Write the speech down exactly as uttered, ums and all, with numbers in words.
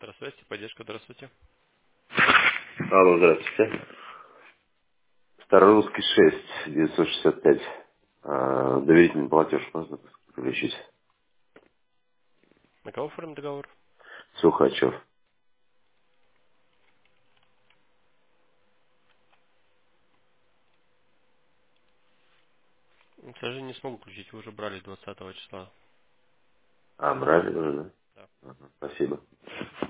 Здравствуйте, поддержка, здравствуйте. Алло, здравствуйте. Старорусский шесть, девятьсот шестьдесят пять. А, доверительный платеж можно включить? На кого оформим договор? Сухачев. Ну, К сожалению, не смогу включить, вы уже брали двадцатого числа. А, брали уже, да? Да. Ага, спасибо.